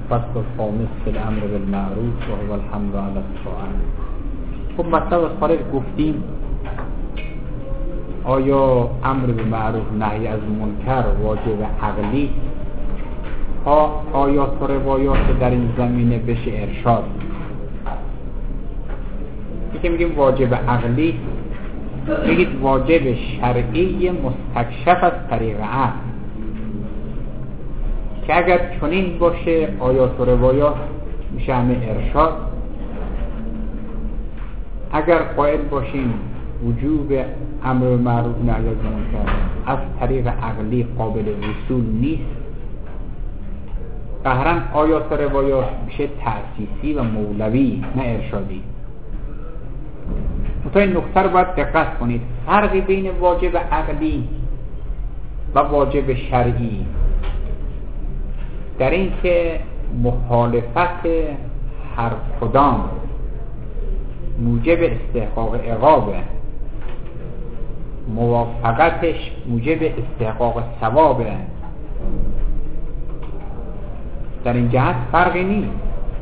الفصل الخامس في الامر بالمعروف و هو الحمد علی الطاعة. خب مطلب از خارج گفتیم آیا امر به معروف نهی از منکر واجب عقلی آیات و روایات در این زمینه بشه ارشاد؟ که میگیم واجب عقلی، بگید واجب شرعی مستکشف از طریق عقل، که اگر چنین باشه آیات و روایات میشه همه ارشاد. اگر قائل باشیم وجوب امر به معروف نهی از منکر از طریق عقلی قابل وصول نیست، قهرا آیات و روایات میشه تأسیسی و مولوی نه ارشادی. تا این نکته رو باید دقت کنید، فرقی بین واجب عقلی و واجب شرعی در این که مخالفت هر کدام موجب استحقاق عقابه، موافقتش موجب استحقاق ثوابه. در این جهت فرقی نیست،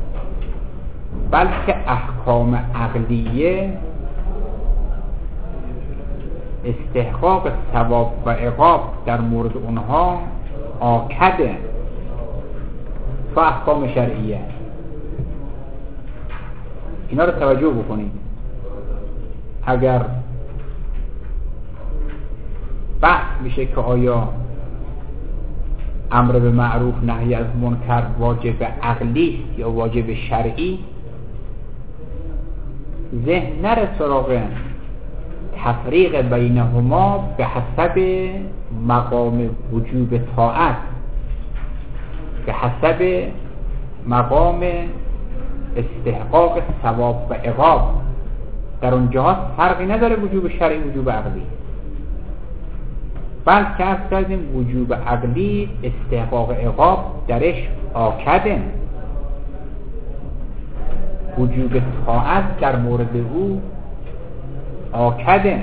بلکه احکام عقلیه استحقاق ثواب و عقاب در مورد اونها آکده و احکام شرعیه. اینا رو توجه بکنید. اگر بحث میشه که آیا امر به معروف نهی از منکر واجب عقلی است یا واجب شرعی، ذهن نره سراغ تفریق بینهما به حسب مقام وجوب طاعت، به حسب مقام استحقاق ثواب و عقاب. در اون جهات فرقی نداره وجوب شرعی وجوب عقلی، بلکه از کردیم وجوب عقلی استحقاق عقاب درش آکده، وجوب طاعت در مورد او آکده.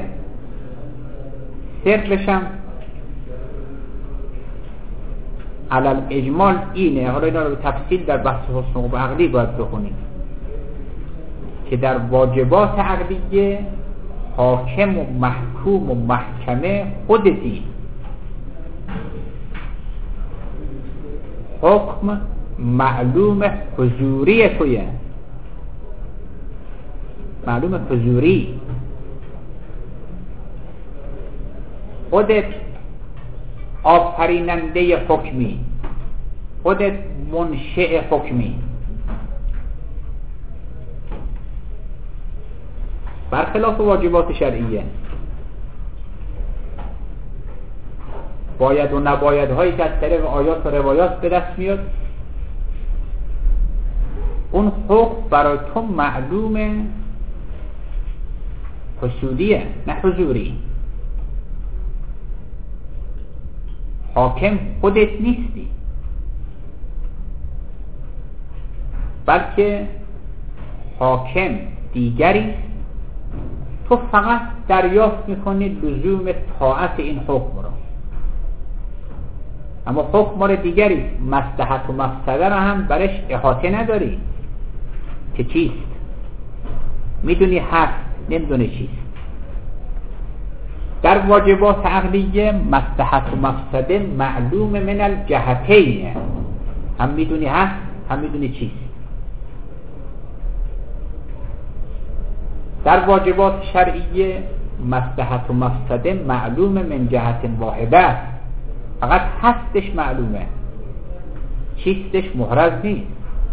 سرشم علل اجمال اینه. حالا اینا رو به تفصیل در بحث حسن و عقلی باید بخونید که در واجبات عقلیه حاکم و محکوم و محکمه خودتی. حکم معلوم حضوری تویه، معلوم حضوری. خودت آفریننده حکمی، خودت منشئ حکمی، برخلاف واجبات شرعیه. باید و نباید هایی که از طریق آیات و روایات به دست میاد، اون حکم برای تو معلوم حسودیه نه حضوری. حاکم خودت نیستی، بلکه حاکم دیگری. تو فقط دریافت میکنی لزوم طاعت این حکم را، اما حکم مال دیگری، مصلحت و مفسده را هم برش احاطه نداری که چیست. میدونی هست، نمیدونی چیست. در واجبات عقلیه مصلحت و مفسده معلوم من الجهتین، هم میدونی هست هم میدونی چیست. در واجبات شرعیه مصلحت و مفسده معلوم من جهت واحده، فقط هستش معلومه، چیستش محرز نیست.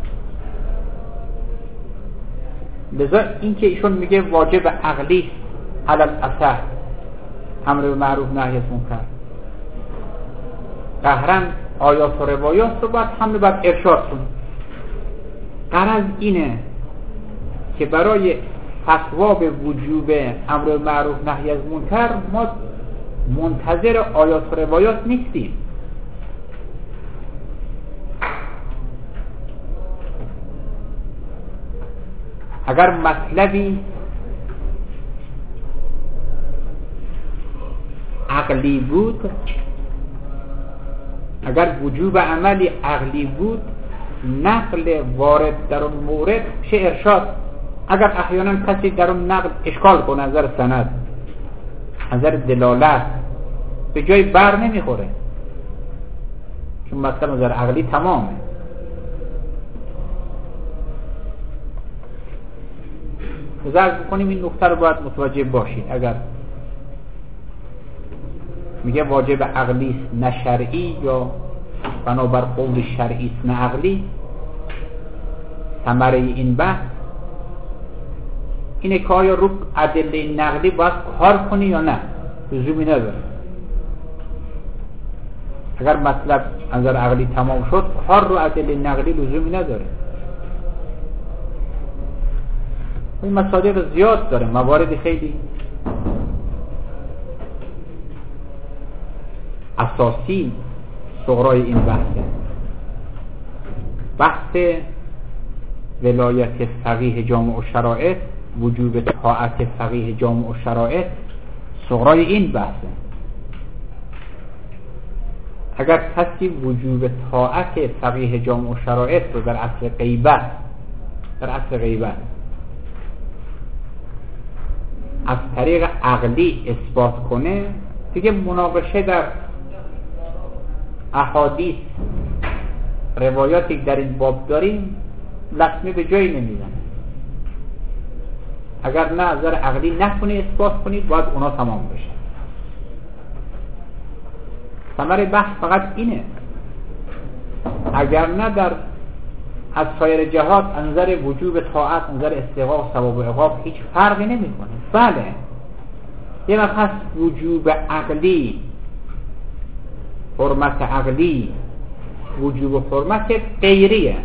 لذا این که ایشون میگه واجب عقلی علی الاصح امر به معروف نهی از منکر، قهرا آیات و روایات رو باید حمل بر ارشاد کنیم. غرض اینه که برای فتوا به وجوب امر به معروف نهی از منکر ما منتظر آیات و روایات نیستیم. اگر مطلبی عقلی بود، اگر وجوب عملی عقلی بود، نقل وارد در اون مورد میشه ارشاد. اگر احیانا کسی در اون نقل اشکال کنه، نظر سند، نظر دلالت به جای بر نمیخوره، چون مثلا نظر عقلی تمامه. ذکر بکنیم این نکته رو باید متوجه باشید. اگر میگه واجب عقلی است نه شرعی، یا بنابر قول شرعی است نه عقلی، ثمره این بحث اینه که آیا رو ادله نقلی باید کار کنی یا نه، لزومی نداره. اگر مطلب نظر عقلی تمام شد، کار رو ادله نقلی لزومی نداره. این مصادیق زیاد داره، موارد خیلی اساسی صغرای این بحثه. بحث ولایت فقیه جامع و شرایط، وجوب طاعت فقیه جامع و شرایط صغرای این بحثه. اگر کسی وجوب طاعت فقیه جامع و شرایط رو در اصل غیبت از طریق عقلی اثبات کنه، دیگه مناقشه در احادیث روایاتی در این باب داریم لطمه به جایی نمیزنه. اگر نه نظر عقلی نکنی اثبات کنید، باید اونا تمام بشه. ثمره بحث فقط اینه. اگر نه در از سایر جهات انظر وجوب طاعت، انظر استحقاق ثواب و عقاب هیچ فرقی نمیکنه. بله یه وقت هست وجوب عقلی، حرمت عقلی، وجوب حرمت غیریه،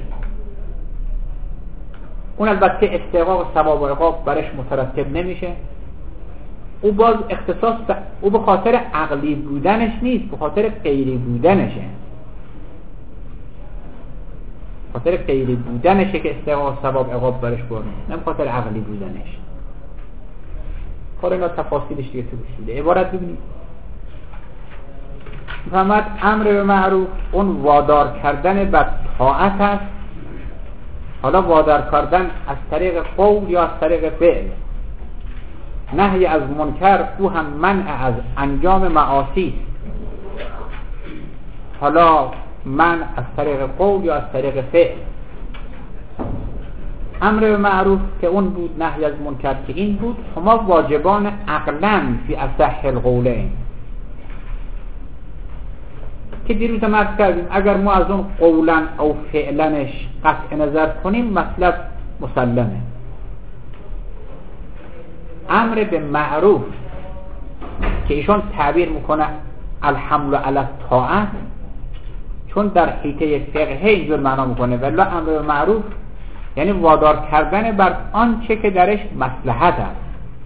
اون البته استحقاق ثواب و عقاب برش مترتب نمیشه. او باز اختصاص او به خاطر عقلی بودنش نیست، به خاطر غیری بودنشه. خاطر غیری بودنشه که استحقاق ثواب عقاب برش برده، نه به خاطر عقلی بودنش. کار اینا تفاصیلش دیگه تو بشیده. عبارت ببینید محمد امر به معروف اون وادار کردن به طاعت است. حالا وادار کردن از طریق قول یا از طریق فعل. نهی از منکر او هم منع از انجام معاصی است. حالا منع از طریق قول یا از طریق فعل. امر به معروف که اون بود، نهی از منکر که این بود، هما واجبان عقلاً فی اصح القولین که دیروز هم عرض کردیم. اگر ما از اون قولاً او فعلنش قطع نظر کنیم مطلب مسلمه. امر به معروف که ایشون تعبیر میکنه الحمل علی الطاعت، چون در حیطه فقهی اینجور معنا میکنه، ولی امر به معروف یعنی وادار کردن بر آنچه که درش مصلحت است.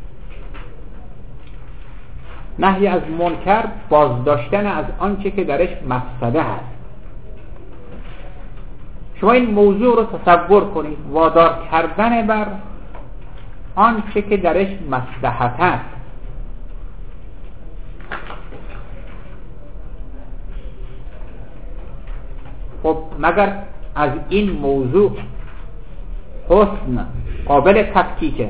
نهی از منکر بازداشتن از آنچه که درش مفسده است. شما این موضوع رو تصور کنید، وادار کردن بر آنچه که درش مصلحت است. خب مگر از این موضوع حسن قابل تفکیکه؟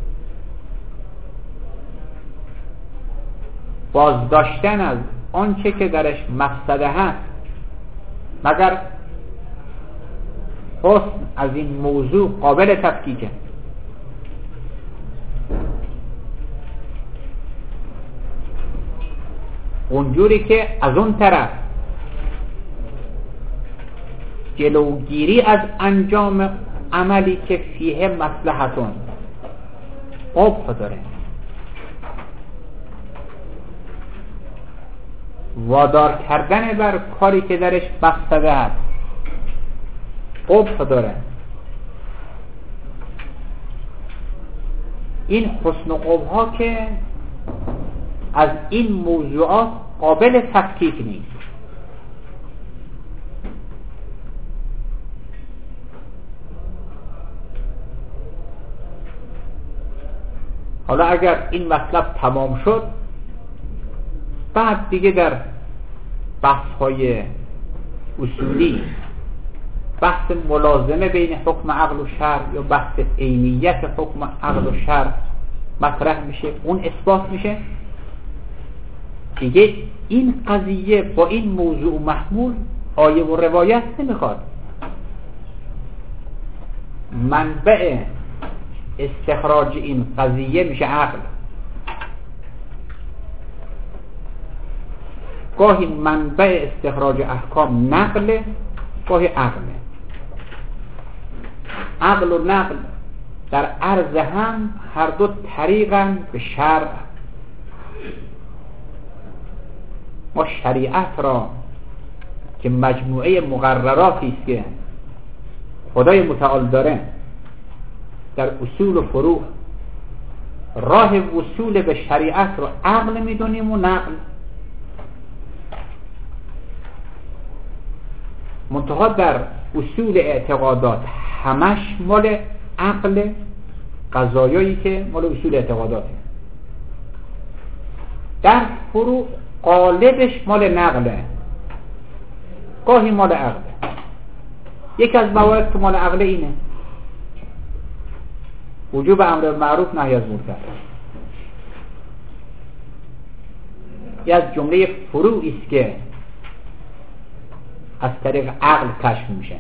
بازداشتن از آنچه که درش مفسده هست، مگر حسن از این موضوع قابل تفکیکه؟ اونجوری که از اون طرف جلوگیری از انجام عملی که فیه مصلحتون قبح داره، وادار کردن بر کاری که درش مفسده است قبح داره. این حسن و قبح ها که از این موضوعات قابل تفکیک نیست. حالا اگر این مطلب تمام شد، بعد دیگه در بحث های اصولی بحث ملازمه بین حکم عقل و شرع یا بحث عینیت حکم عقل و شرع مطرح میشه، اون اثبات میشه دیگه. این قضیه با این موضوع محمول آیه و روایت نمیخواد. منبع استخراج این قضیه میشه عقل. گاهی منبع استخراج احکام نقله، گاهی عقله. عقل و نقل در عرض هم هر دو طریقاً به شرع. ما شریعت را که مجموعه مقرراتی است که خدای متعال داره در اصول و فروع، راه وصول به شریعت رو عقل میدونیم و نقل. منتها در اصول اعتقادات همش مال عقل، قضایایی که مال اصول اعتقاداته. در فروع غالبش مال نقله، گاهی مال عقله. یکی از موارد که مال عقله اینه وجوب امر معروف نهی از منکر. یه از جمله فروعی است که از طریق عقل کشف میشه.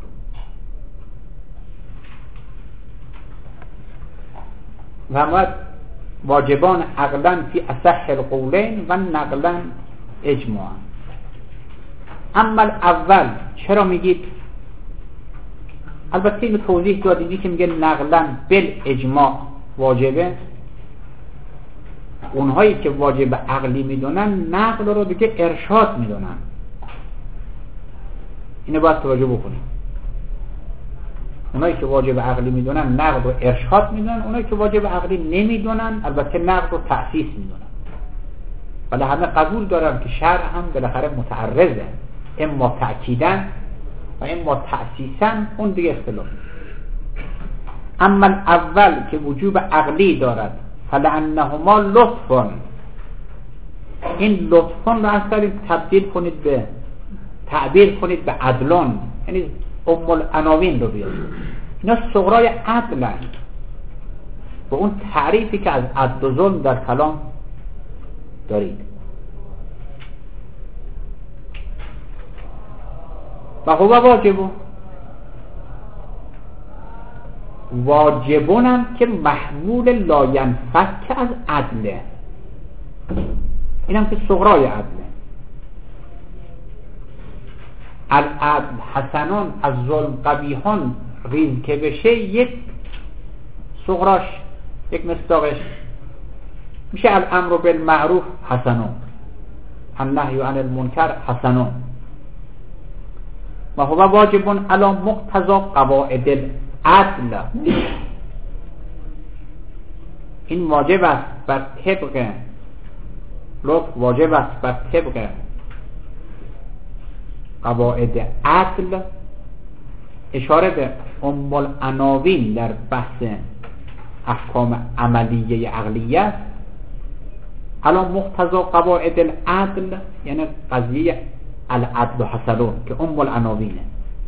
و ما واجبان عقلا فی اصح القولین و نقلا اجماع. اما اول چرا میگید؟ البته اینو توضیح دادیم که میگه نقلا بل اجماع واجبه. اونهایی که واجب عقلی میدونن نقل رو دیگه ارشاد میدونن. اینو باید توجه بکنیم. اونایی که واجب عقلی میدونن نقل رو ارشاد میدونن، اونایی که واجب عقلی نمیدونن البته نقل رو تأسیس میدونن. ولی همه قبول دارن که شرع هم بالاخره متعرضه، اما تأکیداً و اما تأسیساً، اون دیگه اختلاف. اما اول که وجوب عقلی دارد فلعنهما لطفون، این لطفون رو اصلا تبدیل کنید به تعبیر کنید به عدلون، یعنی ام العناوین رو بیارید. اینا صغرای عدلن با اون تعریفی که از عدل و ظلم در کلام دارید. و هو واجبون، واجبونم که محمول لاینفک از عدله. اینم که صغرای عدله. العدل حسنان از ظلم قبیحان ریز که بشه یک صغراش، یک مصداقش میشه الامر بالمعروف حسنان، النهی عن المنکر حسنان. و هو واجبون علی مقتضی قواعد العدل، این واجب است بر طبق لطف، واجب است بر طبق قواعد عدل. اشاره به ام العناوین در بحث احکام عملیه عقلیه است. علی مقتضی قواعد العدل یعنی قضیه العدل حسنون که ام العناوینه.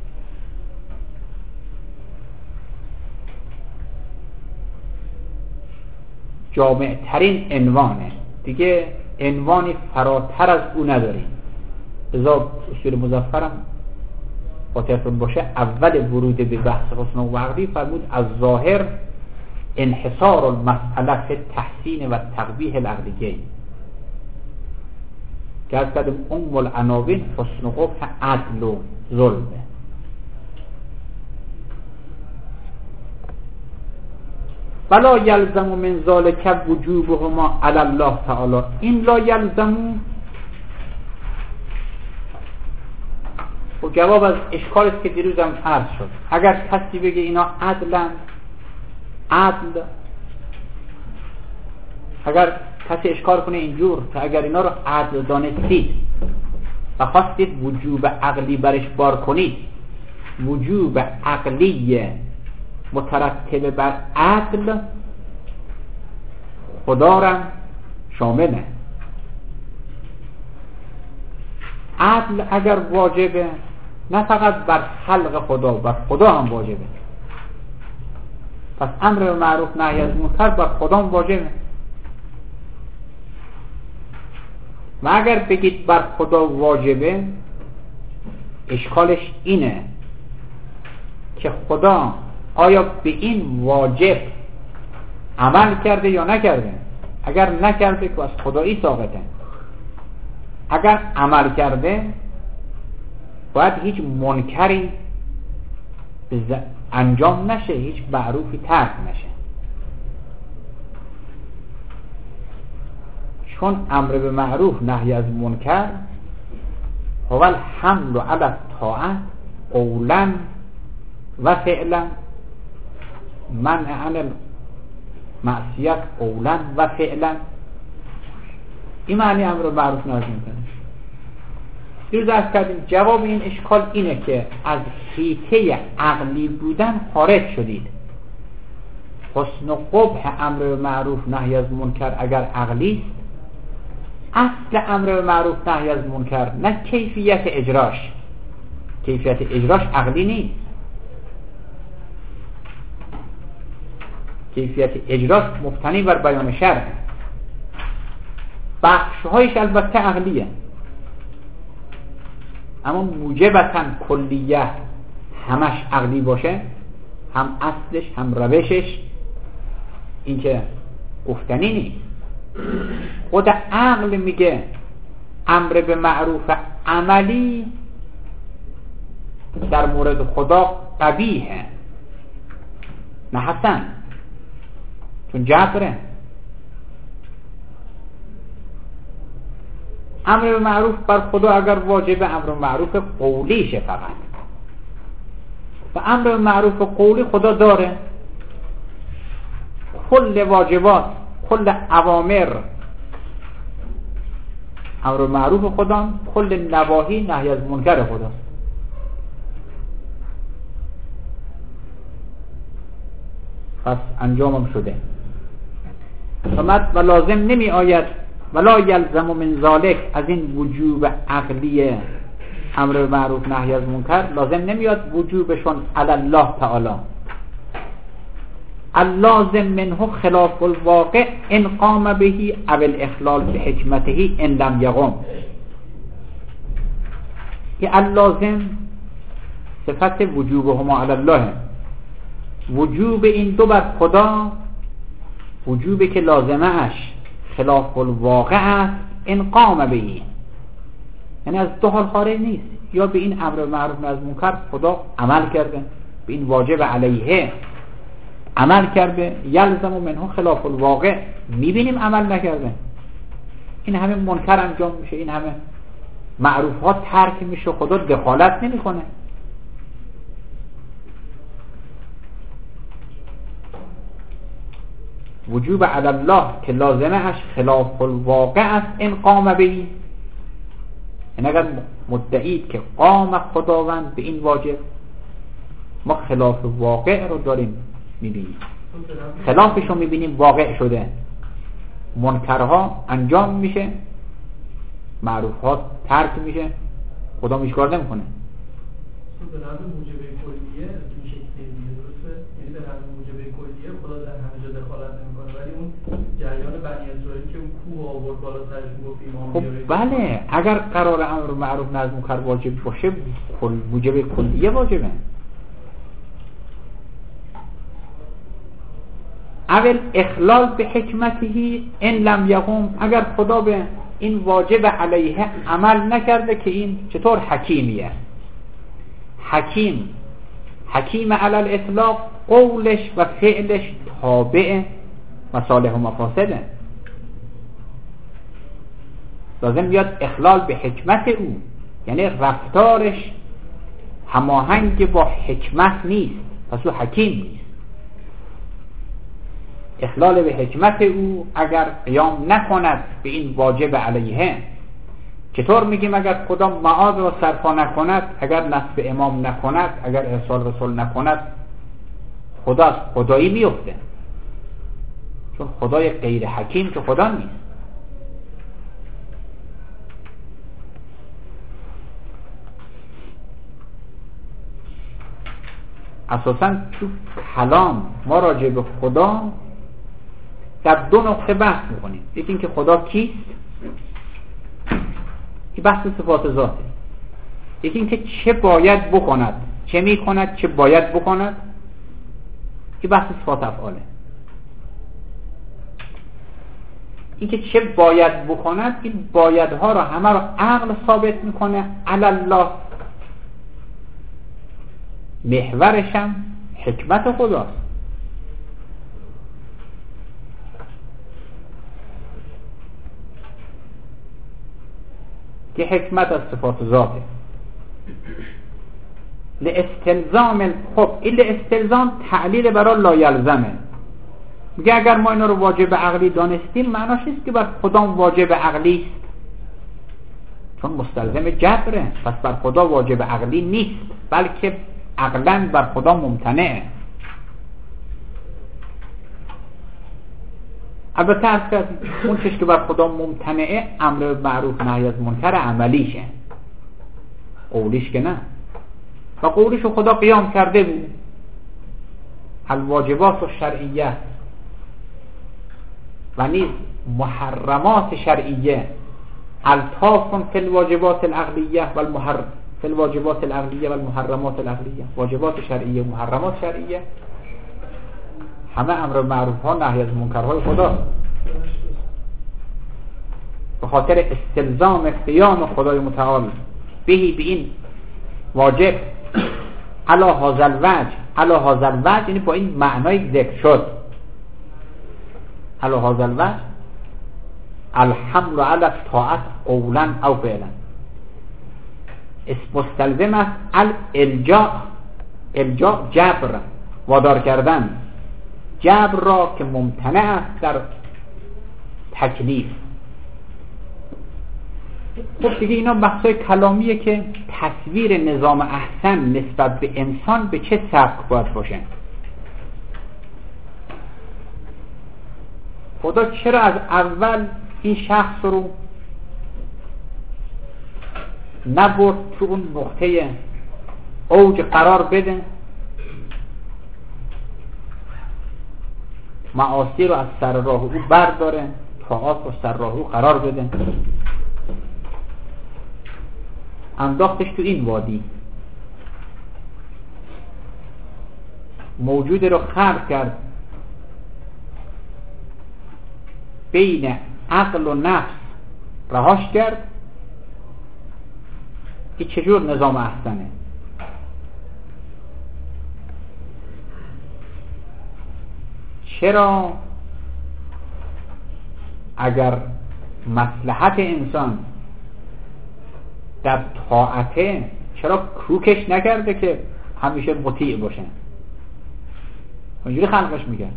جامع ترین عنوانه، دیگه عنوانی فراتر از او نداریم. لذا اصول مظفرم خاطرتون باشه اول ورود به بحث حسن و عقلی فرمود از ظاهر انحصار المسئله فی تحسین و تقبیح العقلیه، که از کدوم ام العناوین حسن و قبح عدل و ظلمه. ولا یلزم من ذلک وجوبهما علی الله تعالی. این لا یلزم و جواب از اشکالی است که دیروزم عرض شد. اگر کسی بگه اینا عدلن، عدل، اگر کسی اشکال کنه اینجور که اگر اینا رو عدل دانستید و خواستید وجوب عقلی برش بار کنید، وجوب عقلی مترتب بر عدل خدا را شامله. عدل اگر واجبه نه فقط بر خلق خدا، بر خدا هم واجبه. پس امر به معروف نهی از منکر بر خدا هم واجبه. و اگر بگید بر خدا واجبه، اشکالش اینه که خدا آیا به این واجب عمل کرده یا نکرده؟ اگر نکرده که از خدایی ساقطه. اگر عمل کرده باید هیچ منکری انجام نشه، هیچ معروفی ترک نشه. چون امر به معروف نهی از منکر هو الحمل علی الطاعة قولا و فعلا، منع عن المعصیت قولا و فعلا. این معنی امر به معروف نهی از منکر. دیروز عرض کردیم جواب این اشکال اینه که از حیطه عقلی بودن خارج شدید. حسن و قبح امر به معروف نهی از منکر اگر عقلی است، اصل امر به معروف نهی از منکر نه کیفیت اجراش. کیفیت اجراش عقلی نیست. کیفیت اجراش مبتنی بر بیان شرع. بخشهایش البته عقلیه، اما موجبتاً کلیه همش عقلی باشه، هم اصلش هم روشش، این که گفتنی نیست. خود عقل میگه امر به معروف عملی در مورد خدا قبیحه نه حسن، چون جبره. امر به معروف بر خدا اگر واجبه، امر به معروف قولیشه فقط. و امر به معروف قولی خدا داره. کل واجبات، کل اوامر امر به معروف خدا، کل نواهی نهی از منکر خدا. پس انجامم شده. و لازم نمی آید ولا یلزم من ذالک، از این وجوب عقلی امر به معروف نهی از منکر لازم نمیاد وجوبشون علی الله تعالی. اللازم منه خلاف الواقع ان قام به او الاخلال بحکمته ان لم یقم. که اللازم صفت وجوبهما علی الله، وجوب این دو بر خدا وجوبی که لازمه اش خلاف الواقع است، ان قام به، یعنی از دو حال خارج نیست. یا به این امر معروف نهی از منکر خدا عمل کرده، به این واجب علیه عمل کرده، یلزم منه خلاف الواقع میبینیم عمل نکرده، این همه منکر انجام میشه، این همه معروفات ترک میشه، خدا دخالت نمیکنه. وجوب علی الله که لازمه اش خلاف الواقع است ان قام به، این اگر مدعید که قام خداوند به این واجب، ما خلاف واقع رو داریم میبینیم، خلافش رو میبینیم واقع شده، منکرها انجام میشه، معروفات ترک میشه، خدا میشکار نمیکنه. به نظر موجبه کلیه این شکلی درسته؟ یعنی به نظر موجبه کلیه خدا در همه جا دخالت نمیکنه، ولی اون جریان بنی اسرائیل که اون کوه آورد بالا سرش گفت ایمان بیاره. خب بله، اگر قرار امر معروف نهی از منکر واجب باشه، موجبه کلیه واجبه. اول اخلال به حکمته ان لم یقم، اگر خدا به این واجب علیه عمل نکرده، که این چطور حکیمیه؟ حکیم علی الاطلاق قولش و فعلش تابع مصالح و مفاسده، لازم بیاد اخلال به حکمت او، یعنی رفتارش هماهنگ با حکمت نیست، پس او حکیم نیست. اخلال به حکمت او اگر قیام نکند به این واجب علیه، چطور میگیم اگر خدا معاد را صرفا نکند، اگر نصب امام نکند، اگر ارسال رسول نکند، خدا از خدایی میفته، چون خدای غیر حکیم که خدا نیست. اساساً تو کلام ما راجع به خدا در دو نقطه بحث میکنیم. یکی این که خدا کیست، که بحث صفات ذاته. یکی این که چه باید بکند، چه میکند، چه باید بکند، که بحث صفات افعاله. این که چه باید بکند، این بایدها رو همه رو عقل ثابت میکنه، علی الله، محورش هم حکمت خداست. که حکمت از صفات ذاته. لاستلزام، خب این لاستلزام تعلیل برای لایلزمه. میگه اگر ما اینا رو واجب عقلی دانستیم، معناش نیست که بر خدا واجب عقلی است، چون مستلزم جبره، پس بر خدا واجب عقلی نیست، بلکه عقلاً بر خدا ممتنعه. البته از که اون چیز که بر خدا ممتنعه امر معروف نهی از منکر عملیشه، قولیش که نه. و قولیش خدا قیام کرده بود، الواجبات الشرعیه و نیز محرمات شرعیه، الطاف فی الواجبات العقلیه و فی الواجبات العقلیه و المحرمات العقلیه. واجبات شرعیه و محرمات شرعیه همه امر معروف ها نهی از منکرهای خدا، به خاطر استلزام قیام خدای متعال بهی، به این واجب، علی هذا الوجه. علی هذا الوجه یعنی با این معنای ذکر شد. علی هذا الوجه الحمل علی الطاعت قولا او فعلا. مستلزم است الالجاء، الجاء جبر، وادار کردن، جبر را که ممتنع است در تکلیف. خب دیگه اینا بحثای کلامیه که تصویر نظام احسن نسبت به انسان به چه سبک باید باشه. خدا چرا از اول این شخص رو نبرد تو اون نقطه اوج قرار بده، معاصی رو از سر راه او برداره، طاعات رو سر راه او قرار بده، انداختش تو این وادی، موجود رو خلق کرد بین عقل و نفس رهاش کرد. که چجور نظام احسنه؟ چرا اگر مصلحت انسان در طاعته، چرا کوکش نکرده که همیشه مطیع باشه؟ اونجوری خلقش میگه.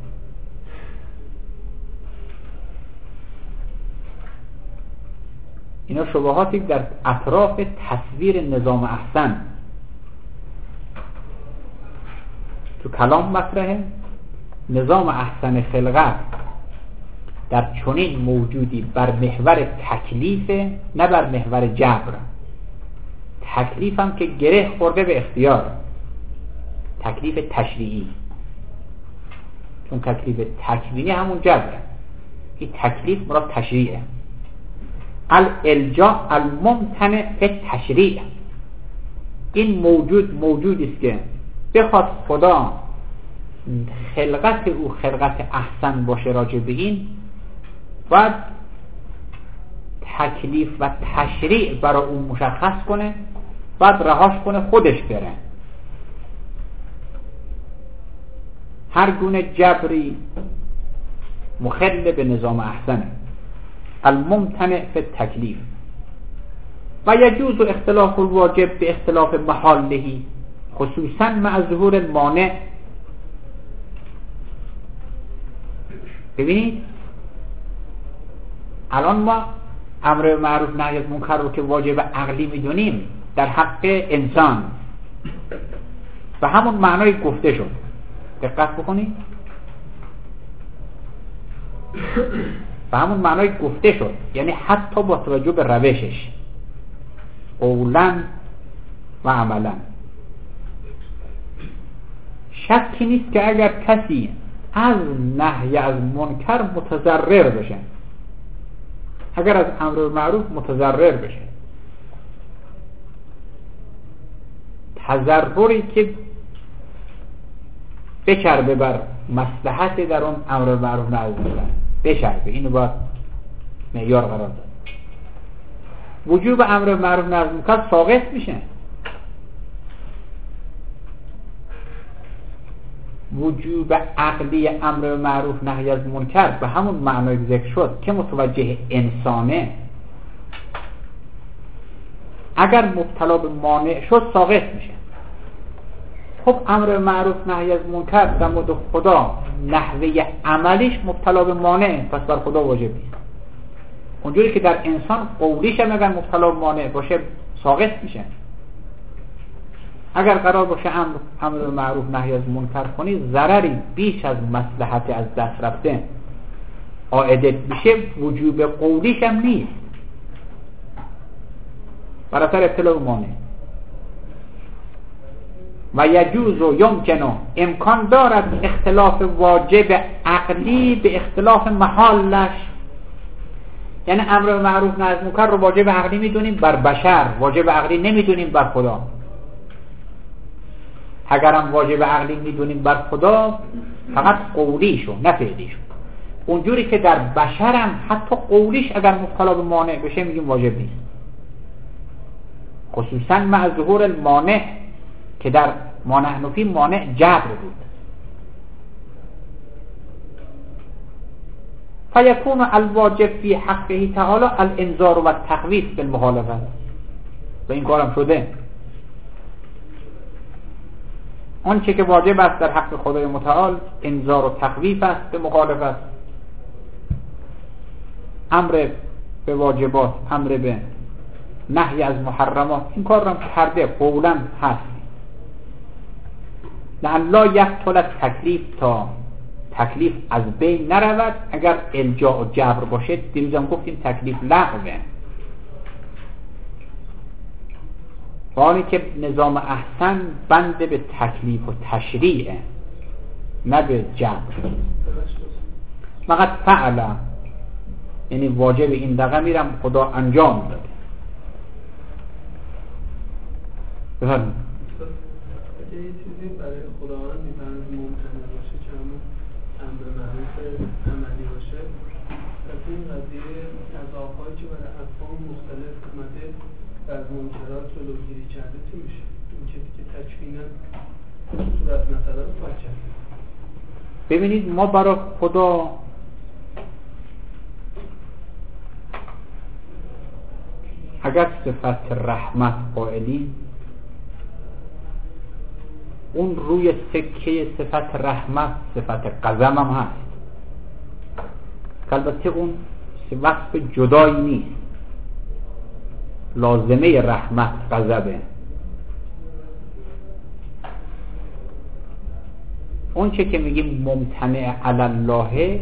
اینا شبهاتی در اطراف تصویر نظام احسن تو کلام مطرحه. نظام احسن خلقت در چنین موجودی بر محور تکلیفه، نه بر محور جبر. تکلیف هم که گره خورده به اختیار، تکلیف تشریعی، چون تکلیف تکوینی همون جبره، این تکلیف مراد تشریعه. الالجاء الممتنع فی التشریع، این موجودی است که بخواد خدا خلقت او خلقت احسن باشه، راجع به این باید تکلیف و تشریع برای اون مشخص کنه، بعد رهاش کنه خودش بره. هر گونه جبری مخل به نظام احسنه. الممتنع فی التکلیف و یجوز اختلاف الواجب به اختلاف محالهی خصوصا مع ظهور المانع. ببینید الان ما امر معروف نهی از منکر رو که واجب عقلی میدونیم در حق انسان و همون معنای گفته شد. دقت بکنید، و همون معنای گفته شد، یعنی حتی با توجه به روشش، قولا و عملا. شکی نیست که اگر کسی از نهی از منکر متضرر بشه، اگر از امر معروف متضرر بشه، تضرری که بچربه بر مصلحت در اون امر معروف نهی از منکر بچربه، اینو باید معیار قرار داد. وجوب امر معروف نهی از منکر ساقط میشه. وجوب عقلی امر معروف نهی از منکر به همون معنای ذکر شد که متوجه انسانه، اگر مبتلا به مانع شد ساقط میشه. خب امر معروف نهی از منکر در مورد خدا نحوه عملیش مبتلا به مانع، پس بر خدا واجب نیست. اونجوری که در انسان قولیش هم اگر مبتلا به مانع باشه ساقط میشه. اگر قرار باشه امر معروف نهی از منکر کنی، ضرری بیش از مصلحت از دست رفته عائد میشه، وجوب قولیش هم نیست، بر اثر ابتلا به مانع. و یجوز و یمکن، امکان دارد اختلاف واجب عقلی به اختلاف محالش. یعنی امر معروف نهی از منکر رو واجب عقلی میدونیم بر بشر، واجب عقلی نمیدونیم بر خدا. اگرم واجب عقلی میدونیم بر خدا، فقط قولیشو نه فعلیشو. اونجوری که در بشرم حتی قولیش اگر مبتلا به مانع بشه میگیم واجب نیست، خصوصا مع ظهور المانع که در ما نحن فی مانع جبر بود. فیکون الواجب فی حقه تعالی الانذار و التخویف بالمخالفه. و این کارم شده. آنچه که واجب است در حق خدای متعال انذار و تخویف است به مخالفت. امر به واجبات، امر به نهی از محرمات، این کار را کرده، قولا هست. لعل لا یبطل تکلیف، تا تکلیف از بین نرود. اگر الجاء و جبر باشه، دیروزم گفتیم تکلیف لغوه، حالی که نظام احسن بند به تکلیف و تشریعه نه به جبر. فقط فعلا، یعنی واجب این دقیقه میرم خدا انجام داده. بفرمایید. اگه یه چیزی برای خداوند میفرمایید ممکنه باشه که همون امر معروف عملی باشه، پس این قضیه عذاب‌هایی که برای افهام مختلف اومده و از منکرات جلوگیری کرده چی میشه؟ این که دیگه تکوینا صورت مثلا رو باید کرد. ببینید ما برای خدا اگر صفت رحمت قائلیم، اون روی سکه صفت رحمت صفت غضب هم هست، البته اون وصف جدایی نیست. لازمه رحمت غضبه. اون چه که میگیم ممتنع علی الله،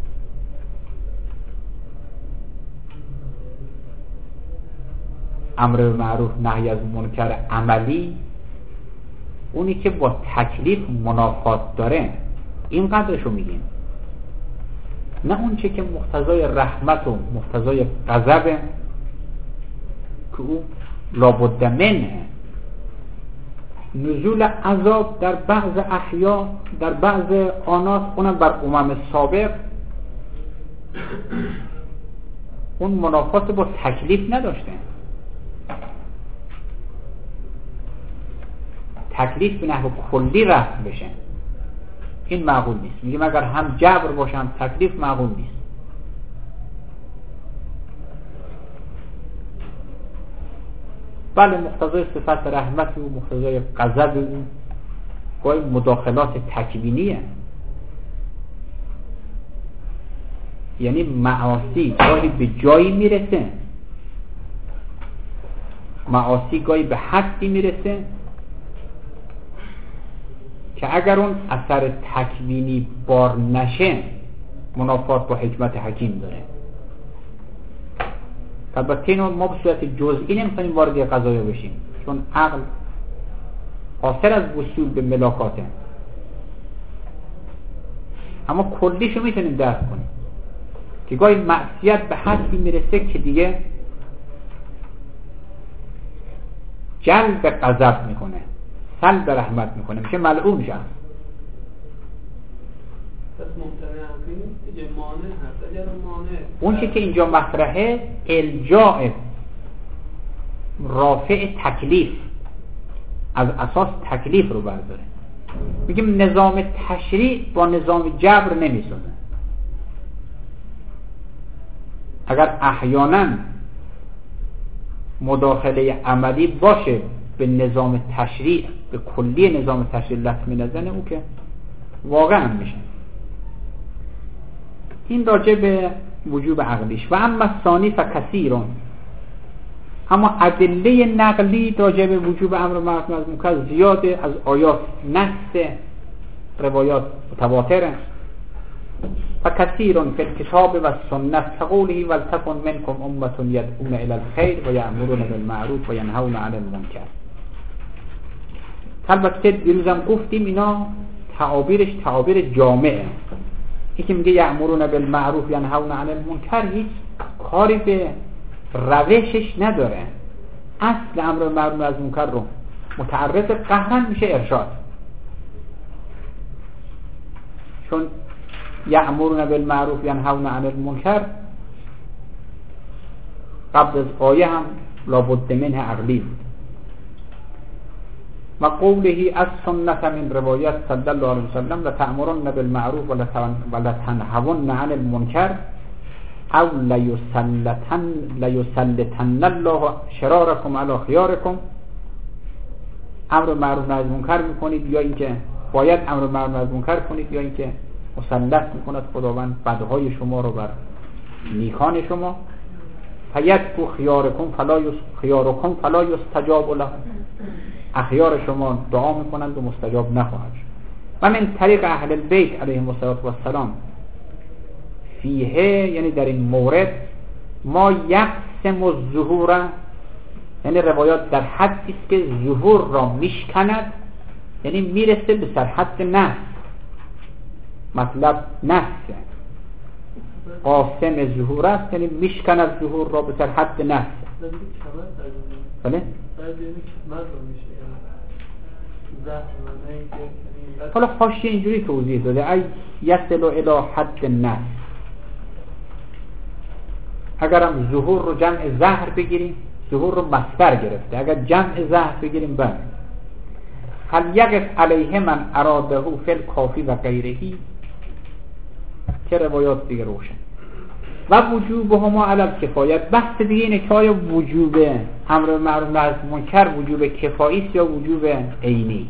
امر معروف نهی از منکر عملی، اونی که با تکلیف منافات داره، این قدرشو میگیم، نه اون چه که مقتضای رحمت و مقتضای غضبه که او لابد منه. نزول عذاب در بعض احیا، در بعض آنات، اونم بر امم سابق، اون منافات با تکلیف نداشته. تکلیف به نحو کلی رفت بشه، این معقول نیست. میگیم اگر هم جبر باشه هم تکلیف، معقول نیست. بله مقتضای صفت رحمت و مقتضای غضب او گاهی مداخلات تکوینیه، یعنی معاصی گاهی به جایی میرسه، معاصی گاهی به حدی میرسه که اگر اون اثر تکوینی بار نشه منافات با حکمت حکیم داره. البته اینو ما به صورت جزئی نمیتونیم وارد قضایا بشیم، چون عقل قاصر از وصول به ملاکاته. اما کلیشو میتونیم درک کنیم که گاهی معصیت به حدی میرسه که دیگه جلب غضب میکنه، سلب رحمت میکنه، میشه ملعون شخص. پس ممتنع عقلی نیست دیگه، مانع هست. اگر مانع اون چی که اینجا مطرحه الجاء رافع تکلیف، از اساس تکلیف رو برداره. میگیم نظام تشریع با نظام جبر نمیسازه. اگر احیانا مداخله عملی باشه به نظام تشریع، به کلی نظام تشریع لطمه نزنه، او که واقعا میشه. این راجع به وجوب عقلیش. و اما ثانی فکثیرون، اما ادله نقلی راجع به وجوب امر معروف نهی از منکر زیاده، از آیات نص روایات متواتره. فکثیرون فی الکتاب و سنت کقوله ولتکن منکم امة یدعون الی الخیر و یأمرون بالمعروف و ینهون عن المنکر. البته دیروزم گفتیم اینا تعابیرش تعابیر جامعه. یکی میگه یأمرون بالمعروف ینهون عن المنکر، هیچ کاری به روشش نداره. اصل امر معروف از منکر رو متعرض قهرن میشه ارشاد، چون یأمرون بالمعروف ینهون عن المنکر قبل از آیه هم لابد منه عقلی. و قوله از سنت من روایت صلی الله علیه وسلم لتأمرن بالمعروف ولتنهون عن المنکر او لیسلطن الله شرارکم علی خیارکم. امر معروف نهی از منکر میکنید، یا اینکه باید امر معروف نهی از منکر کنید، یا اینکه مسلط میکند خداوند بدهای شما رو بر نیکان شما. فیدعو خیارکم فلا یستجاب لهم، اخیار شما دعا میکنند و مستجاب نخواهد شد. و من طریق اهل البیت علیهم السلام فیه، یعنی در این مورد ما یقسم الظهور، یعنی روایات در حدی است که ظهور را میشکند، یعنی میرسه به سرحد نفس. مطلب نفسه، قاسم ظهور است، یعنی میشکند ظهور را به سرحد نفس. بله؟ حالا حاشیه اینجوری توضیح داده ای یصل الی حد نفس. اگرم ظهور رو جمع زهر بگیریم، ظهور رو مصدر گرفته، اگر جمع زهر بگیریم بله. هل یقف علیه من اراده فی الکافی و غیرهی، که روایات دیگه روشن. و وجوب هما علی الکفایت، بحث دیگه اینه که آیا وجوب امر معروف نهی از منکر وجوب کفایی است یا وجوب عینی.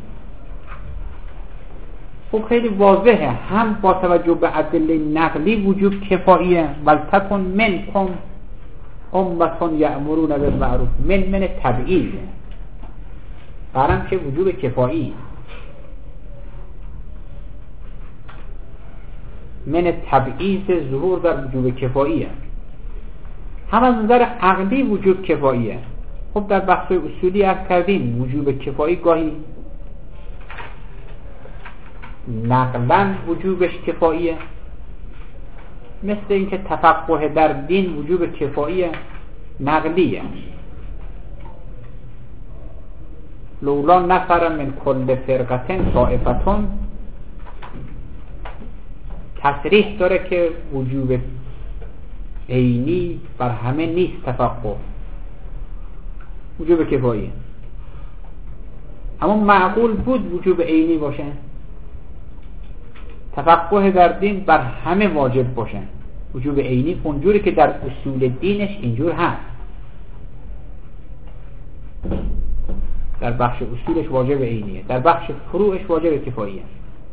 خب خیلی واضحه، هم با توجه به ادله نقلی وجوب کفاییه. ولتکن منکم امة یأمرون بالمعروف، من تبعیض، برام که وجوب کفایی، من تبعیض ظهور در وجوب کفاییه. هم از نظر عقلی وجوب کفاییه. خب در بحث اصولی عرض کردیم وجوب کفایی گاهی نقلا وجوبش کفاییه، مثل اینکه تفقه در دین وجوب کفاییه نقلیه. لولا نفر من کل فرقتن طائفتون، تصریح داره که وجوب عینی بر همه نیست، تفقه وجوب کفاییه. اما معقول بود وجوب عینی باشه، تفقه در دین بر همه واجب باشه. وجوب عینی اونجوری که در اصول دینش اینجور هست، در بخش اصولش واجب عینیه، در بخش فروعش واجب کفاییه.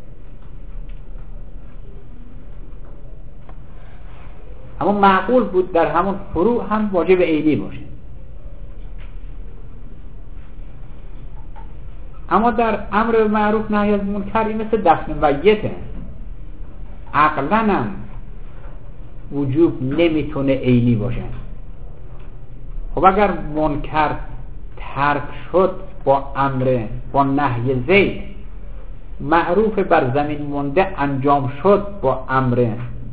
اما معقول بود در همون فروع هم واجب عینی باشه. اما در امر معروف نهی از منکر مثل دفن میته، عقلاً هم وجوب نمیتونه عینی باشه. خب اگر منکر ترک شد با امر با نهی زید، معروف بر زمین مونده انجام شد با امر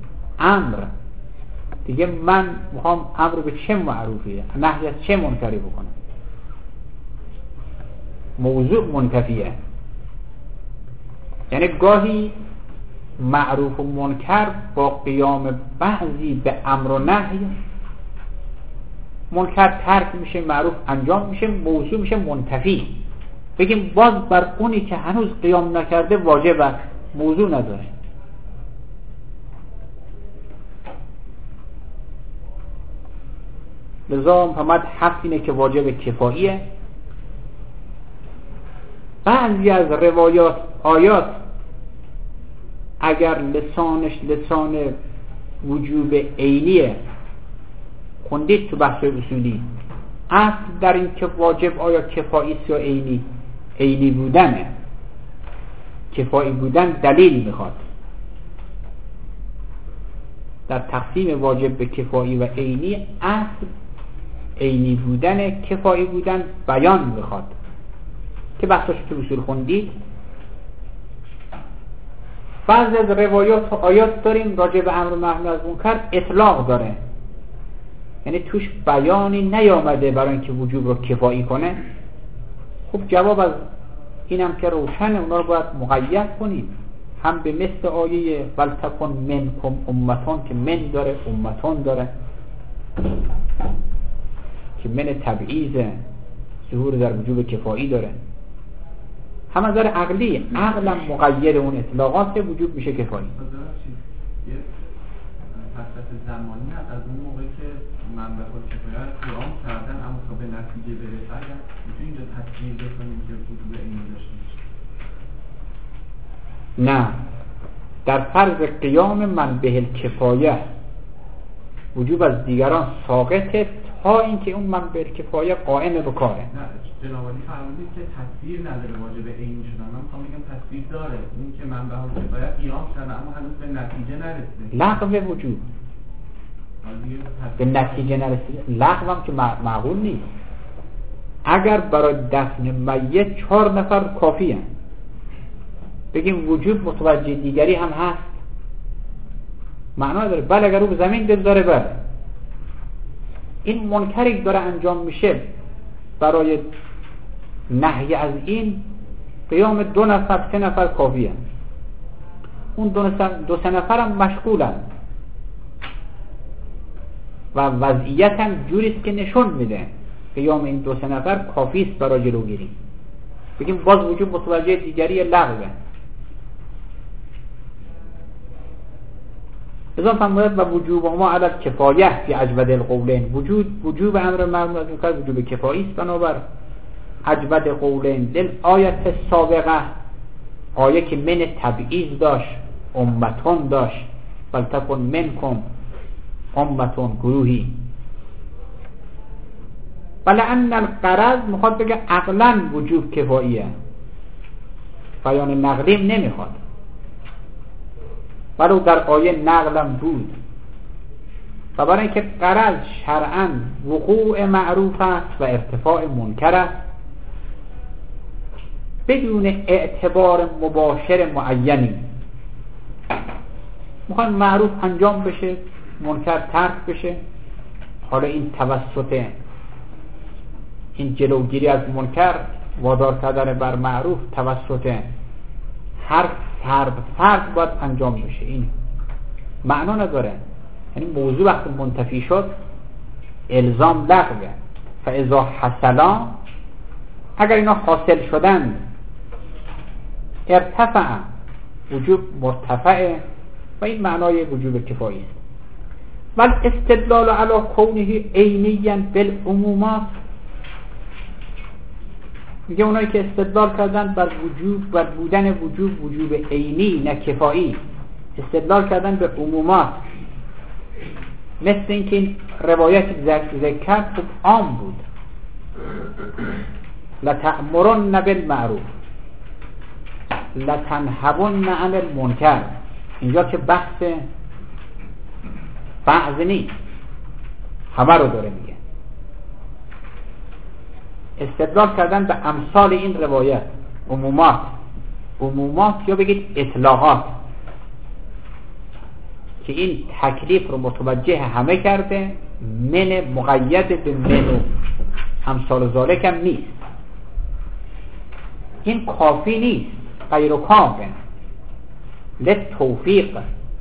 دیگه من میخوام امر به چه معروفیه، نهی از چه منکری بکنم، موضوع منتفیه. یعنی گاهی معروف و منکر با قیام بعضی به امر و نهی، منکر ترک میشه، معروف انجام میشه، موضوع میشه منتفی. بگیم باز بر اونی که هنوز قیام نکرده واجب است، موضوع نداره. لذا محمد حق اینه که واجب کفاییه. بعضی از روایات آیات اگر لسانش لسان وجوب عینیه، خوندید تو بحث اصولی، اصل در این که واجب آیا کفایی یا عینی بودنه. کفایی بودن دلیل میخواد. در تقسیم واجب به کفایی و عینی اصل عینی بودن، کفایی بودن بیان میخواد که بحثش تو اصول خوندید. بعضی از روایات و آیات داریم راجع به امر معروف از منکر اطلاق داره، یعنی توش بیانی نیامده برای اینکه وجوب رو کفایی کنه. خب جواب از اینم که روشنه، اونا رو باید مقید کنیم، هم به مثل آیه ولتکن منکم امتون که من داره، امتون داره که من تبعیض ظهور در وجوب کفایی داره. هم از نظر عقلی، عقلم مقید اون اطلاقات وجوب میشه کفایی. یه فترت زمانی هست از اون موقع که من به خود کفایت قیام کردن اما تا به نتیجه برسن میتونیم اینجا تصویر بکنیم که وجوب عینی داشته باشه؟ نه، در فرض قیام من به کفایه وجوب از دیگران ساقطه تا اینکه اون من به کفایه قائم بکاره. نه جناب عالی فرمودید که تصویر نداره واجب عینی شدن. من میخوام بگم تصویر داره، این که من به حال کفایت قیام کردم اما هنوز به نتیجه نرسیده. لغو وجوب به نتیجه نرسیده، لغو هم که معقول نیست. اگر برای دفن میت 4 نفر کافی هست، بگیم وجوب متوجه دیگری هم هست، معنا داره. بله اگر رو به زمین بذاره، بله این منکری داره انجام میشه، برای نهی از این قیام 2 نفر 3 نفر کافیه. اون 2-3 نفر هم مشغولن و وضعیت هم جوریست که نشون میده قیام این 2-3 نفر کافیست برای جلوگیری. بگیم باز وجوب متوجه دیگری لغوه. لذا فرمود و وجوب ما علی کفایه فی اجود القولین، وجوب امر معروف از منکر وجوب کفایی است بنابر اجود قولین للآیه سابقه، آیه که من تبعیض داشت، امتون داشت، ولتکن منکم امتون گروهی. ولأن الغرض میخواد بگه عقلا وجوب کفاییه، بیان نقلیم نمیخواد، ولو در آیه نقلم بود. و برای اینکه غرض شرعاً وقوع معروف است و ارتفاع منکر است بدون اعتبار مباشر معینی. میخوان معروف انجام بشه، منکر ترک بشه. حالا این توسط این جلوگیری از منکر وادار کردن بر معروف توسط هر فرد باید انجام بشه، این معنا نداره. یعنی موضوع وقتی منتفی شد الزام لغوه. فاذا حصلا، اگر اینا حاصل شدن، ارتفع، وجوب مرتفعه و این معنای وجوب کفایی است. ولی استدلال علی کونه عینیا بالعمومات، میگه اونایی که استدلال کردن بر وجوب، بر بودن وجوب عینی نه کفایی، استدلال کردن به عمومات، مثل اینکه این روایت ذکر خوب عام بود، لتأمرن بالمعروف لتنهون عن المنکر. اینجا که بحث بعض نیست، همه رو داره میگه. استدلال کردن به امثال این روایت عمومات عمومات یا بگید اطلاقات که این تکلیف رو متوجه همه کرده، من مقید به منو امثال ذالک هم نیست. این کافی نیست، غیر کافه لتوفیق،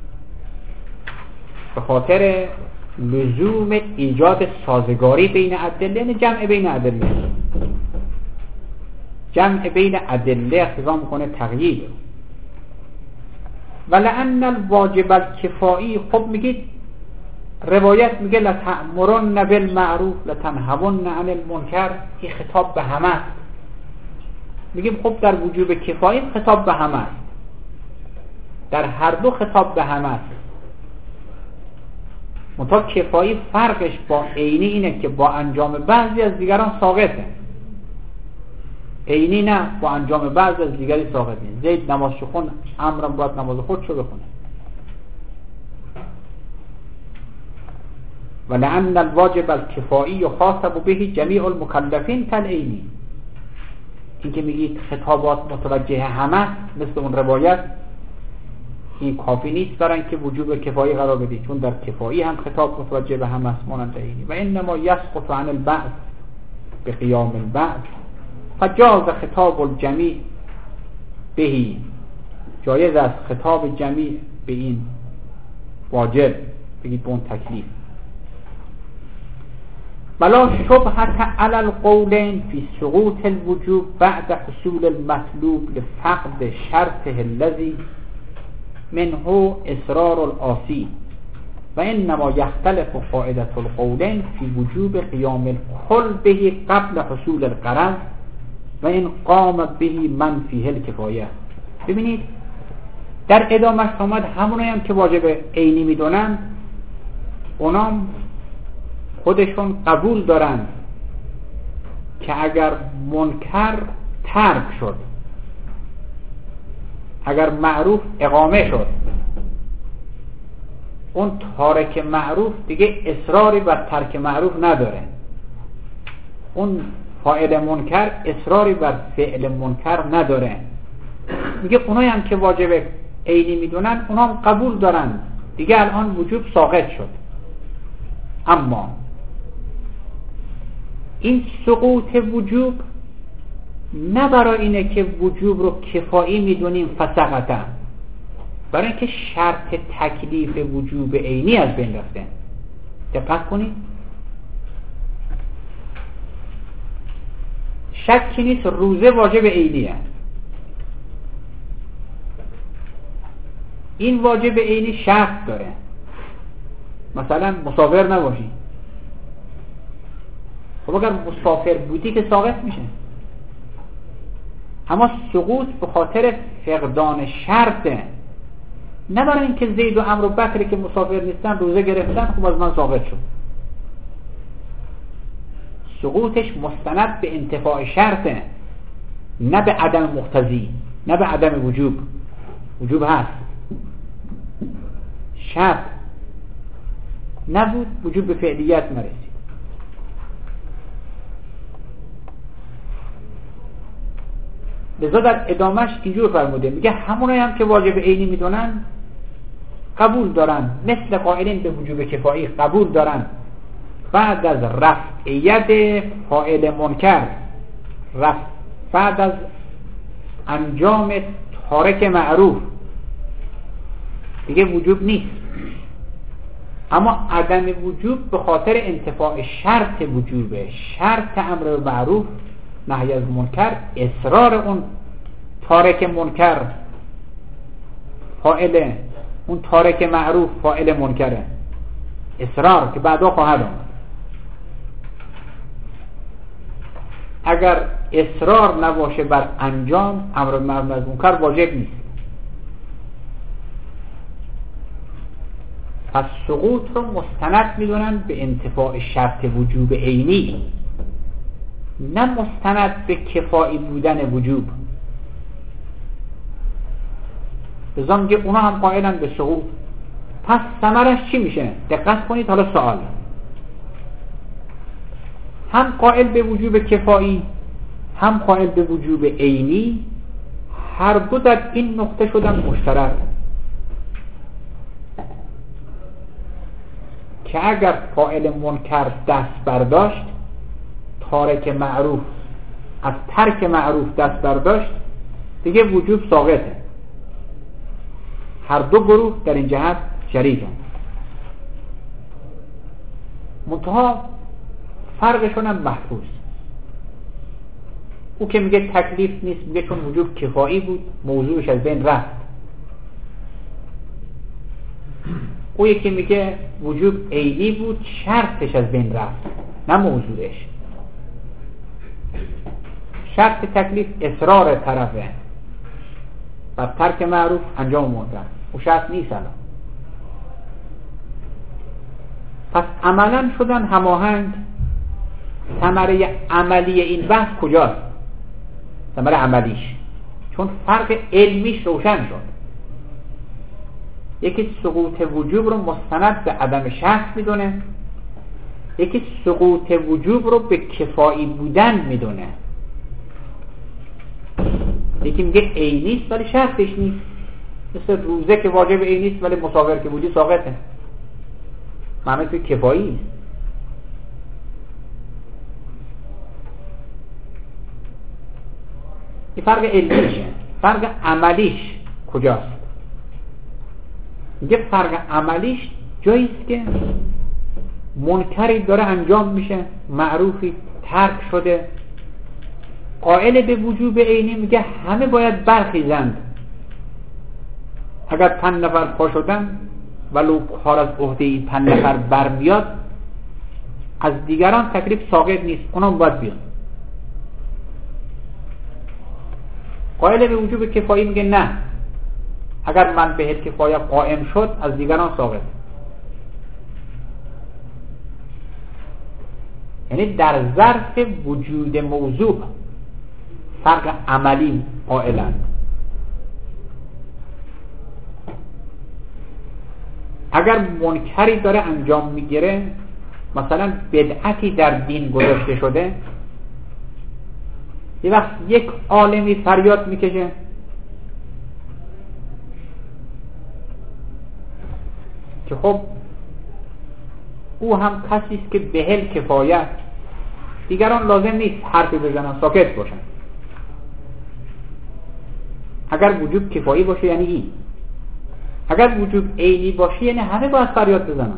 به خاطر لزوم ایجاد سازگاری بین ادله، یعنی جمع بین ادله، جمع بین ادله اقتضا میکنه تقیید. ولأن الواجب الکفایی، خب میگید روایت میگه لتأمرن بالمعروف لتنهون عن المنکر، این خطاب به همه است. میگیم خب در وجوب کفایی خطاب به همه است، در هر دو خطاب به همه است. منتها کفایی فرقش با عینی اینه که با انجام بعضی از دیگران ساقطه، عینی نه، با انجام بعضی از دیگری ساقط نیست. زید نمازشو خون، امرم باید نماز خودشو بخونه. ولأن الواجب الکفایی یخاطب به جمیع المکلفین کالعینی، این که میگید خطابات متوجه همه مثل اون روایت، این کافی نیست برای اینکه وجوب کفایی قرار بدید، چون در کفایی هم خطاب متوجه به همه است مانند عینی. و انما یسقط عن البعض بقیام البعض فجاز خطاب الجمیع بهی، جایز است خطاب جمیع به این واجب، بگید به اون تکلیف. ولا شبهة علی القولین فی سقوط الوجوب بعد حصول المطلوب لفقد شرطه الذی منه اصرار العاصی، و انما یختلف قاعدة القولین فی وجوب قیام الکل به قبل حصول الغرض و این قام به من فیه الکفایه. ببینید در ادامهش آمد همونایی هم که واجب عینی میدونن اونام خودشون قبول دارن که اگر منکر ترک شد، اگر معروف اقامه شد، اون تارک معروف دیگه اصراری بر ترک معروف نداره، اون فاعل منکر اصراری بر فعل منکر نداره. میگه اونایی هم که واجب عینی میدونن اونها هم قبول دارن دیگه الان وجوب ساقط شد. اما این سقوط وجوب نه برای اینه که وجوب رو کفایی میدونیم فسقطا، برای اینکه شرط تکلیف وجوب عینی از بین رفته. دقت کنید، شکی نیست روزه واجب عینیه، این واجب عینی شرط داره، مثلا مسافر نباشی. خب اگر مسافر بودی که ساقط میشه، اما سقوط به خاطر فقدان شرطه، نه برای اینکه زید و عمرو و بکری که مسافر نیستن روزه گرفتن خب از من ساقط شد. سقوطش مستند به انتفاع شرطه، نه به عدم مقتضی، نه به عدم وجوب. وجوب هست، شرط نبود، وجوب به فعلیت نرسید. لذا در ادامهش اینجور فرموده، میگه همونایی هم که واجب عینی میدونن قبول دارن، مثل قائلین به وجوب کفایی قبول دارن بعد از رفعیت فاعل منکر، بعد از انجام تارک معروف دیگه وجوب نیست، اما عدم وجوب به خاطر انتفاع شرط وجوبه، شرط امر معروف نهی از منکر، اصرار اون تارک منکر فاعل، اون تارک معروف فاعل منکره، اصرار که بعدا خواهد آمد. اگر اصرار نباشه بر انجام امر معروف نهی از منکر واجب نیست. پس سقوط رو مستند میدونن به انتفاع شرط وجوب عینی، نه مستند به کفایی بودن وجوب. لذا میگه اونا هم قائلن به سقوط. پس ثمرش چی میشه؟ دقت کنید. حالا سوال، هم قائل به وجوب کفایی هم قائل به وجوب عینی، هر دو در این نقطه شدن مشترک که اگر فاعل منکر دست برداشت، تارک معروف از ترک معروف دست برداشت، دیگه وجوب ساقطه. هر دو گروه در این جهت شریکن، منتها فرقشون هم محفوظ. او که میگه تکلیف نیست، میگه چون وجوب کفایی بود موضوعش از بین رفت. او یکی میگه وجوب عینی بود شرطش از بین رفت نه موضوعش. شرط تکلیف اصرار طرفه بر ترک معروف انجام منکر، او شرط نیست الان. پس عملا شدن هماهنگ. ثمره عملی این بحث کجاست؟ ثمره عملیش، چون فرق علمیش روشن شد. یکی سقوط وجوب رو مستند به عدم شرط میدونه، یکی سقوط وجوب رو به کفایی بودن میدونه. یکی میگه عینیست ولی شرطش نیست، مثل روزه که واجب عینیست ولی مسافر که بودی ساقطه، معنی که کفایی است. این فرق علمیشه. فرق عملیش کجاست؟ میگه فرق عملیش جاییست که منکری داره انجام میشه، معروفی ترک شده، قائل به وجوب عینی میگه همه باید برخیزند. اگر 5 نفر پا شدن ولو کار از عهده این 5 نفر برمیاد، از دیگران تکلیف ساقط نیست، اونم باید بیان. قائل به وجوب کفایی میگه نه، اگر من به کفایه قائم شد از دیگران ساقط. یعنی در ظرف وجود موضوع فرق عملی قائلند. اگر منکری داره انجام میگیره، مثلا بدعتی در دین گذاشته شده، یه وقت یک عالمی فریاد میکشه که خب او هم کسی است که بهل کفایت، دیگران لازم نیست حرفی بزنن، ساکت باشن. اگر وجوب کفایی باشه یعنی این، اگر وجوب عینی باشه یعنی همه باید فریاد بزنن.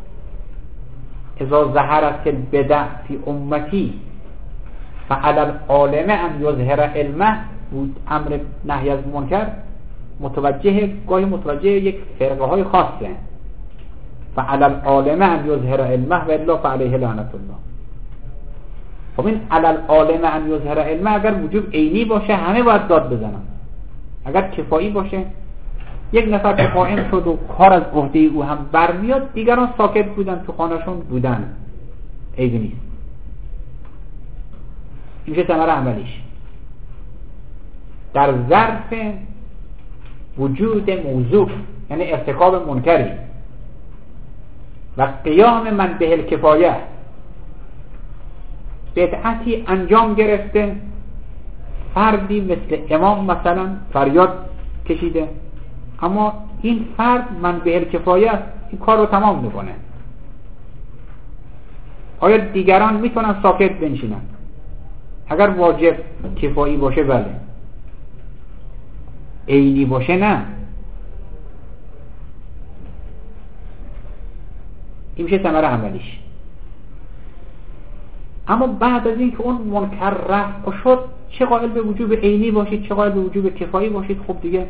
اذا ظهرت البدع فی امتی فعلی العالم ان یظهر علمه، بود امر نهی از منکر گاهی متوجه یک فرقه های خاصه. فعلی العالم ان یظهر علمه و الا فعلیه لعنت الله. خب این علی العالم ان یظهر علمه اگر وجوب عینی باشه همه باید داد بزنن. اگر کفایی باشه یک نفر که قائم شد و کار از عهده او هم برمیاد، دیگران ساکت بودن، تو خانهشون بودن، عیبی نیست. این میشه ثمره عملیش. در ظرف وجود موضوع یعنی ارتکاب منکری و قیام من به الکفایه، بدعتی انجام گرفته، فردی مثل امام مثلا فریاد کشیده، اما این فرد من به الکفایه این کار رو تمام میکنه. آیا دیگران میتونن ساکت بنشینن؟ اگر واجب کفایی باشه بله، عینی باشه نه. این میشه ثمره عملیش. اما بعد از اینکه اون منکر رفع شد، چه قائل به وجوب عینی باشید چه قائل به وجوب کفایی باشید، خب دیگه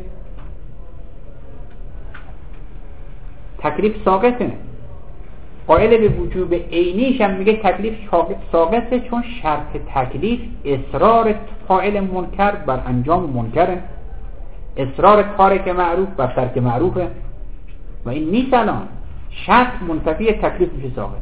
تکلیف ساقطه. قائل به وجوب عینیش هم میگه تکلیف ساقطه، چون شرط تکلیف اصرار فاعل منکر بر انجام منکره، اصرار تارک معروف بر ترک معروفه و این نیست. الان شرط منتفی تکلیف میشه ساقط.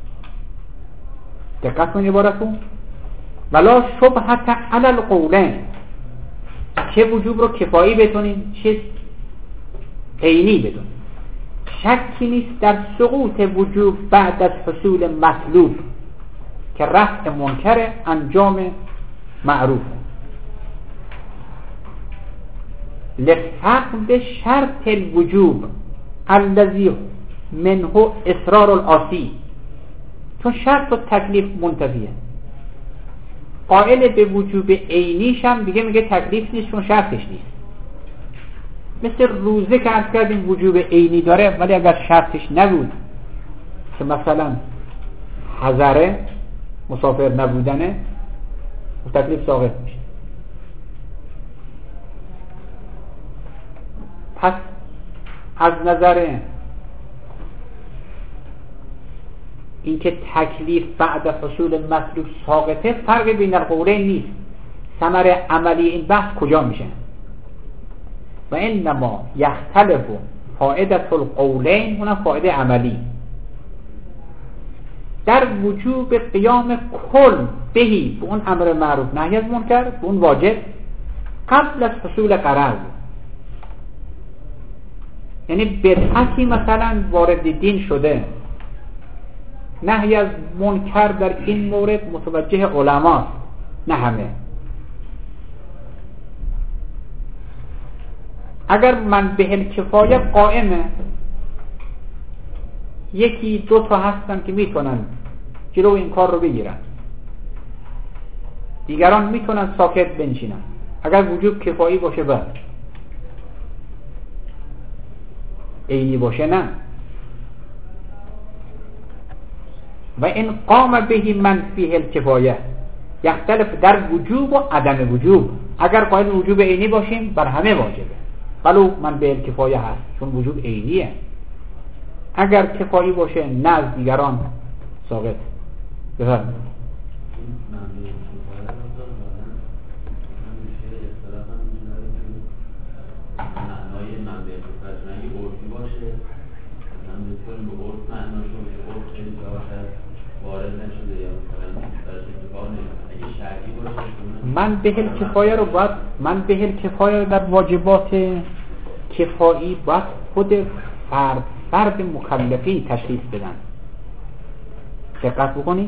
دقت کنید عبارتو. ولا شبهت علی القولین، چه وجوب رو کفایی بتونیم چه عینی بتونیم. شکی نیست در سقوط وجوب بعد از حصول مطلوب که رفع منکر انجام معروف. لفقد شرط الوجوب الذي منه اصرار العاصی، چون شرط و تکلیف منتفیه. قائل به وجوب عینیش هم دیگه میگه تکلیف نیست چون شرطش نیست. مثل روزه که عرض کردیم وجوب عینی داره، ولی اگر شرطش نبود که مثلا حضره مسافر نبودنه، تکلیف ساقط میشه. پس از نظر اینکه تکلیف بعد حصول مطلوب ساقطه، فرق بین القولین نیست. ثمر عملی این بحث کجا میشه؟ و انما یختلف فائدة القولین، اونم فائده عملی، در وجوب قیام کل بهی، به اون امر معروف نهی از منکر، به اون واجب، قبل از حصول غرض. یعنی بدعتی مثلا وارد دین شده، نهی از منکر در این مورد متوجه علماست، نه همه. اگر من به الکفایه قائمه، یکی دو تا هستن که میتونن جلو این کار رو بگیرن، دیگران میتونن ساکت بنشینن. اگر وجوب کفایی باشه بعد عینی باشه نه. و این قام بهی من فیه الکفایه یختلف در وجوب و عدم وجوب. اگر قائل وجوب عینی باشیم بر همه واجبه، ولو من به الکفایه هست چون وجوب عینیه. اگر کفایی باشه نه از دیگران ساقط. بفرمایید. من به الکفایه رو باید، من به الکفایه رو در واجبات کفایی باید خود فرد مکلفین تشخیص بدن. دقت بکنید،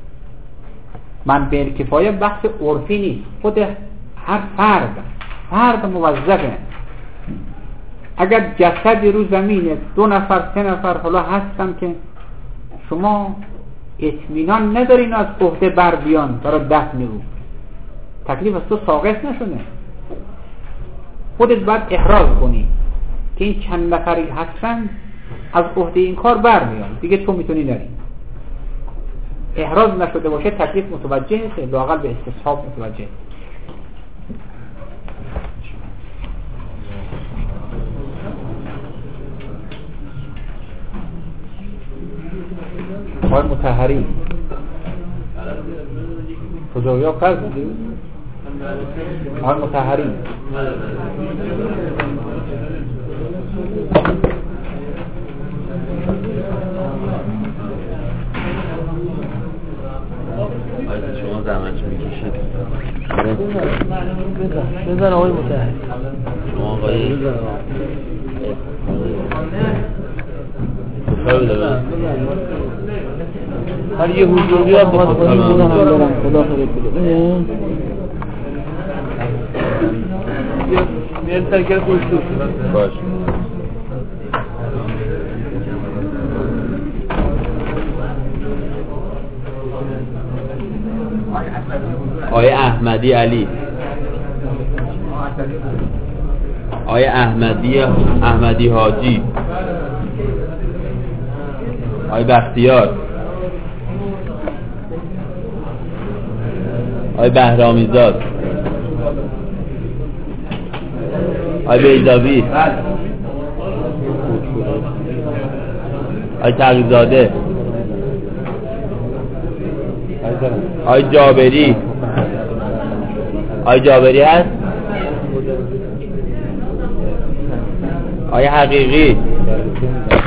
من به الکفایه بحث عرفی نیست، خود هر فرد موظفه. اگر جسدی رو زمینه 2 نفر 3 نفر حالا هستن که شما اطمینان ندارین از عهده بر بیان برای دفن او، تکلیف از تو ساقط نشده، خودت باید احراز کنی که این چند نفری هستن از عهده این کار برمیان، دیگه تو میتونی نری. احراز نشده باشه تکلیف متوجه هست، لااقل به استصحاب متوجه. آقای مطهری فضایی ها فرض بودید؟ آقای مطهری شما زحمت میکشید بزن آقای مطهری. شما آقای بزن هر یه حضوری هم بخواد بزن دارم خدا خیلی بده میاد سرکر خوشتو باش. آقای احمدی علی، آقای احمدی حاجی، آقای بختیار، آقای بهرامی زاد، آقای بیضاوی، آقای تقی‌زاده، آقای جابری. آقای جابری هست؟ آقای حقیقی،